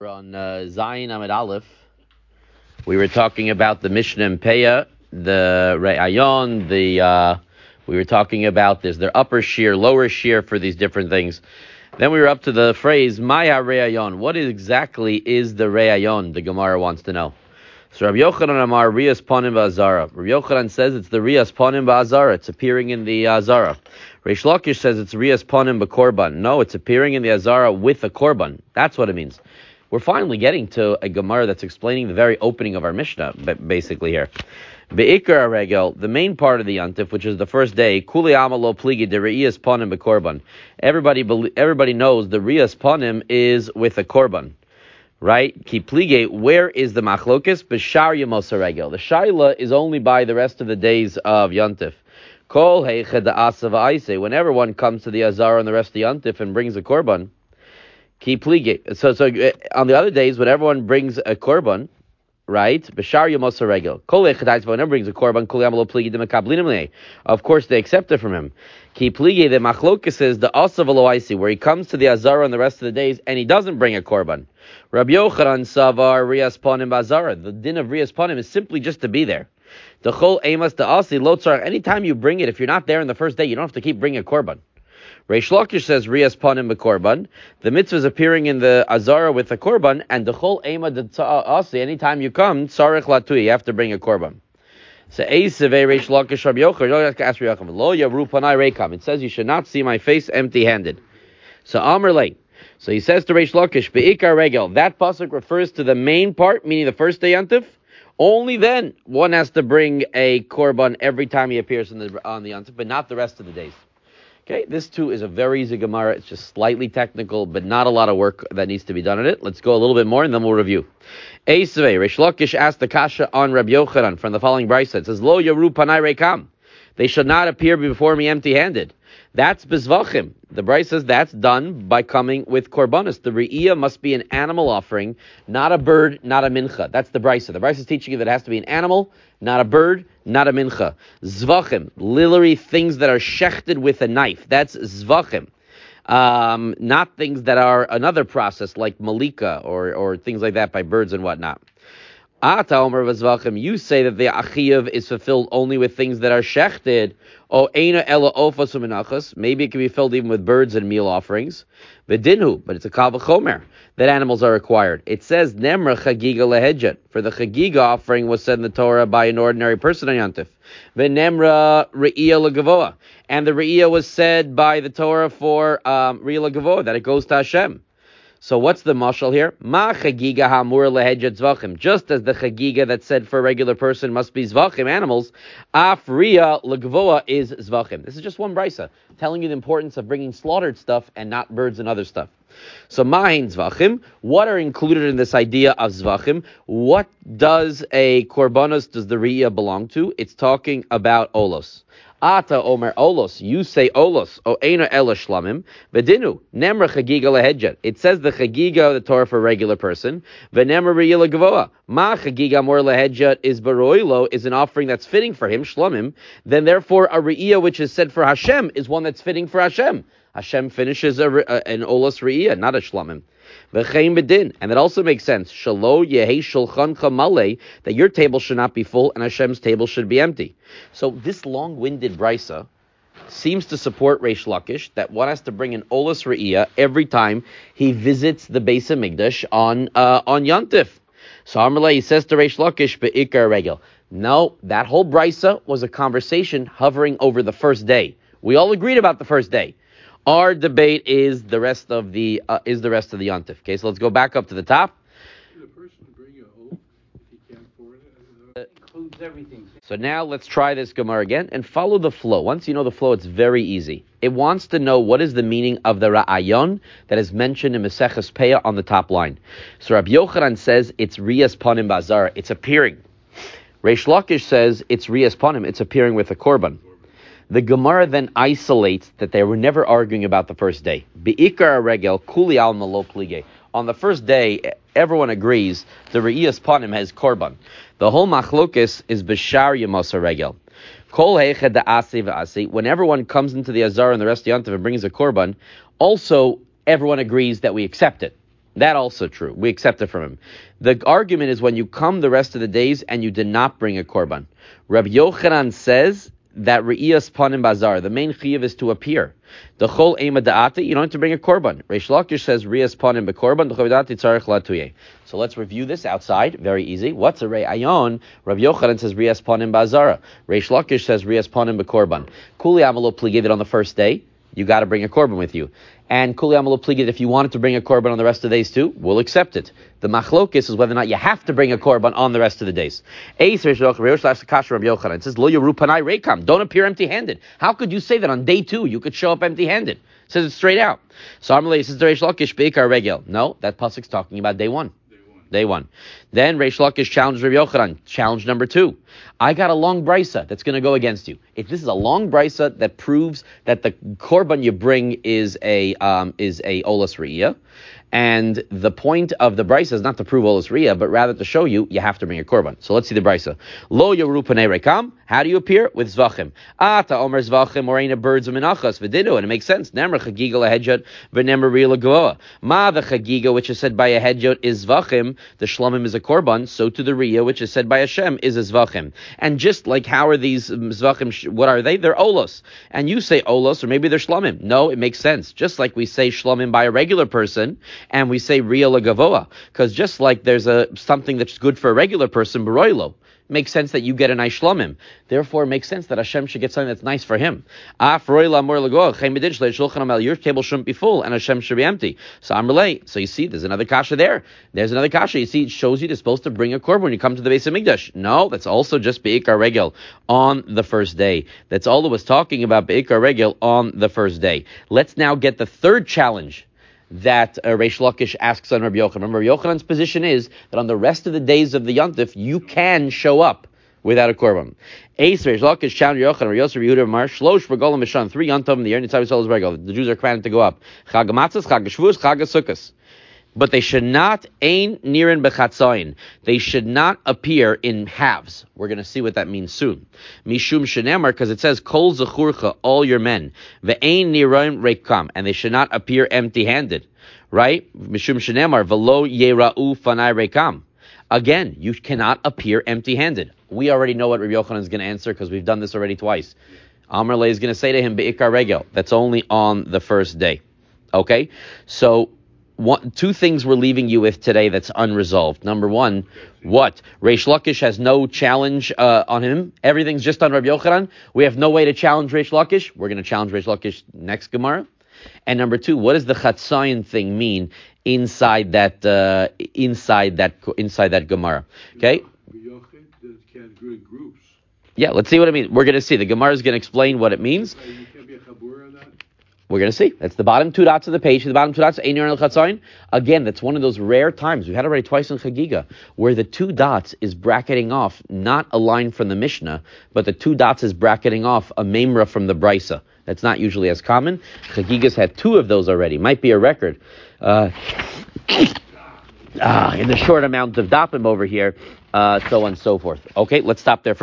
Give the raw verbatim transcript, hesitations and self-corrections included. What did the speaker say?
On uh, Zion Amid Aleph, we were talking about the Mishnah and Peah, the Re'ayon, the uh, we were talking about there's their upper shear, lower shear for these different things. Then we were up to the phrase Maya Re'ayon. What exactly is the Re'ayon? The Gemara wants to know. So Rabbi Yochanan Amar Riyas Panim Ba'azara. Rabbi Yochanan says it's the Riyas Panim Ba'azara. It's appearing in the Azara. Reish Lakish says it's Riyas Panim Ba'korban. No, it's appearing in the Azara with a korban. That's what it means. We're finally getting to a Gemara that's explaining the very opening of our Mishnah, basically here. Be'ikar regel, the main part of the Yantif, which is the first day, Kuli Amalo Pligi de Re'iyas Panim B'korban. Everybody, everybody knows the Riyas Panim is with a korban, right? Ki Plige, where is the Machlokis? B'shar Yamos regel. The Shaila is only by the rest of the days of Yantif. Kol Heichad Asav Aise. Whenever one comes to the Azara and the rest of the Yantif and brings a korban, Ki plige. So, so uh, on the other days, when everyone brings a korban, right? B'shar Yamos regel. Kol echadais. Whenever brings a korban, kol yamalo pligi demakablinim. Of course, they accept it from him. Ki plige. The machlokas is the asav aloisi, where he comes to the azara on the rest of the days and he doesn't bring a korban. Rabbi Yochanan savar riyas panim bazara. The din of riyas panim is simply just to be there. The chol emas the asi lotzar. Anytime you bring it, if you're not there on the first day, you don't have to keep bringing a korban. Reish Lakish says Riyas Panim B'korban. The mitzvah is appearing in the Azara with a korban, and the Chol Ema D'Asi. Anytime you come, Tzarech Latui, you have to bring a korban. So Eisevei Reish Lakish Rabbi Yochanan. You don't have to ask Rabbi Yochanan. Lo Yaru Panai Reikam. It says you should not see my face empty-handed. So Amr Lei. So he says to Reish Lakish, Be'ikar Regel. That pasuk refers to the main part, meaning the first day Yantif. Only then one has to bring a korban every time he appears on the on the Yantif, but not the rest of the days. Okay, this too is a very easy Gemara. It's just slightly technical, but not a lot of work that needs to be done on it. Let's go a little bit more, and then we'll review. Eisvei, Reish Lakish asked the kasha on Rabbi Yochanan from the following brisa. It says, Lo Yaru Panai Reikam. They should not appear before me empty-handed. That's bezvachim. The brisa says that's done by coming with korbanos. The re'iyah must be an animal offering, not a bird, not a mincha. That's the brisa. The brisa is teaching you that it has to be an animal, not a bird, not a mincha. Zvachim, literally things that are shechted with a knife. That's zvachim. Um, not things that are another process like malika or, or things like that by birds and whatnot. Ata Omer Vazvachim, you say that the Achiyav is fulfilled only with things that are shechted. O Eina Ela Ofas Umenachas. Maybe it can be filled even with birds and meal offerings. V'dinhu, but it's a Kal V'chomer that animals are required. It says Nemra Chagiga Lehedjet. For the Chagiga offering was said in the Torah by an ordinary person on Yantif. V'nemra Re'iyah Legavoa. And the Re'iyah was said by the Torah for um, Re'iyah Legavoa, that it goes to Hashem. So what's the mashal here? Ma chagiga hamur lehedjet zvachim. Just as the chagiga that said for a regular person must be zvachim, animals, afriya legvoa is zvachim. This is just one brisa, telling you the importance of bringing slaughtered stuff and not birds and other stuff. So mahin zvachim, what are included in this idea of zvachim? What does a korbanos, does the riyah belong to? It's talking about olos. Ata omer olos, you say olos, o eina ela shlamim, v'dinu, nemra chagiga lehedjet. It says the chagiga of the Torah for a regular person, v'nemra re'ila gavoa. Ma chagiga mor lehedjet is baroilo, is an offering that's fitting for him, shlamim. Then therefore a re'iyah which is said for Hashem is one that's fitting for Hashem. Hashem finishes a, a, an olos re'iyah, not a shlamim. V'chein bedin, and it also makes sense. Shalo yehi shulchancha malei, that your table should not be full and Hashem's table should be empty. So this long-winded brisa seems to support Reish Lakish that one has to bring an olos re'iyah every time he visits the Beis Hamikdash on uh, on Yantif. So Amrullah, he says to Reish Lakish, be'ikar regel. No, that whole brisa was a conversation hovering over the first day. We all agreed about the first day. Our debate is the rest of the uh, is the rest of the Yantif. Okay, so let's go back up to the top. Should a person bring a oath if he can't afford it? It includes everything. So now let's try this Gemara again and follow the flow. Once you know the flow, it's very easy. It wants to know what is the meaning of the Ra'ayon that is mentioned in Maseches Peah on the top line. So Rabbi Yochanan says it's Riyas Panim Bazara. It's appearing. Reish Lakish says it's Riyas Panim. It's appearing with a korban. The Gemara then isolates that they were never arguing about the first day. Be'ikar regel kuli al malo plige. On the first day, everyone agrees the re'iyas panim has korban. The whole machlokes is b'shar yamos regel. Kol heichad da'asi v'asi. When everyone comes into the azar and the rest of the yantiv and brings a korban, also everyone agrees that we accept it. That also true. We accept it from him. The argument is when you come the rest of the days and you did not bring a korban. Rabbi Yochanan says that re'iyas panim bazar, the main chiyuv is to appear. The chol ema da'ati, you don't have to bring a korban. Reish Lakish says re'iyas panim bekorban, the chol da'ati tzarech latuye. So let's review this outside. Very easy. What's a re'ayon? Rabbi Yochanan says re'iyas panim bazara. Reish Lakish says re'iyas panim bekorban. Kuli amalo pligid on the first day. You got to bring a korban with you. And kuli amalo pligid, if you wanted to bring a korban on the rest of the days too, we'll accept it. The machlokis is whether or not you have to bring a korban on the rest of the days. It says, lo yaru panai rekam. Don't appear empty-handed. How could you say that on day two you could show up empty-handed? It says it straight out. So Amalei says, Reish Lakish beikar regel. No, that pasuk's talking about day one. Day one. Then Reish Lakish challenged Rabbi Yochanan. Challenge number two. I got a long brisa that's going to go against you. If this is a long brisa that proves that the korban you bring is a um, is a olas re'iyah, and the point of the brisa is not to prove olas re'iyah, but rather to show you you have to bring a korban. So let's see the brisa. Lo yoru panei rekam. How do you appear? With zvachim. Ata omer zvachim orena birds of menachas v'didu, and it makes sense. Nemer chagiga lahedjot v'nemer re'iyah goa. Ma the chagiga which is said by a hedjot is zvachim. The shlamim is a korban. So to the re'iyah which is said by Hashem is a zvachim. And just like how are these zvachim? What are they? They're olos. And you say olos, or maybe they're shlamim. No, it makes sense. Just like we say shlamim by a regular person, and we say re'iyah legavoa, because just like there's a something that's good for a regular person, baroilo. Makes sense that you get a nice shlomim. Therefore, it makes sense that Hashem should get something that's nice for him. Your table shouldn't be full, and Hashem should be empty. So I'm relay. So you see, there's another kasha there. There's another kasha. You see, it shows you you're supposed to bring a korban when you come to the Beis Hamikdash. No, that's also just beikar regel on the first day. That's all it was talking about, beikar regel on the first day. Let's now get the third challenge that uh, Reish Lakish asks on Rabbi Yochanan. Remember, Rabbi Yochanan's position is that on the rest of the days of the Yontif, you can show up without a korban. Ace Reish Lakish challenged Yochanan, Rabbi Yosef Yehuda Mar Shlosh Regolim Mishan, three Yontif in the year, Nitzavos Olos Regel. The Jews are commanded to go up. Chag Matzos, Chag Shavuos, Chag Sukkos. But they should not ein nirin bechatzayin. They should not appear in halves. We're going to see what that means soon. Mishum shenemar, because it says kol zechurcha, all your men. Ve'ein nirin rekam, and they should not appear empty-handed, right? Mishum shenemar velo yera'u fanai rekam. Again, you cannot appear empty-handed. We already know what Rabbi Yochanan is going to answer because we've done this already twice. Amar Le is going to say to him beikar regel. That's only on the first day. Okay, so. One, two things we're leaving you with today that's unresolved. Number one, what? Reish Lakish has no challenge uh, on him. Everything's just on Rabbi Yochanan. We have no way to challenge Reish Lakish. We're going to challenge Reish Lakish next Gemara. And number two, what does the Chatzayin thing mean inside that uh, inside that inside that Gemara? Okay. Yeah, let's see what it means. We're going to see. The Gemara is going to explain what it means. We're going to see. That's the bottom two dots of the page. The bottom two dots, Ein Nirin Chatzayin. Again, that's one of those rare times. We've had it already twice in Chagiga, where the two dots is bracketing off not a line from the Mishnah, but the two dots is bracketing off a memra from the Brisa. That's not usually as common. Chagiga's had two of those already. Might be a record. Uh, ah, in the short amount of dapim over here, uh, so on and so forth. Okay, let's stop there for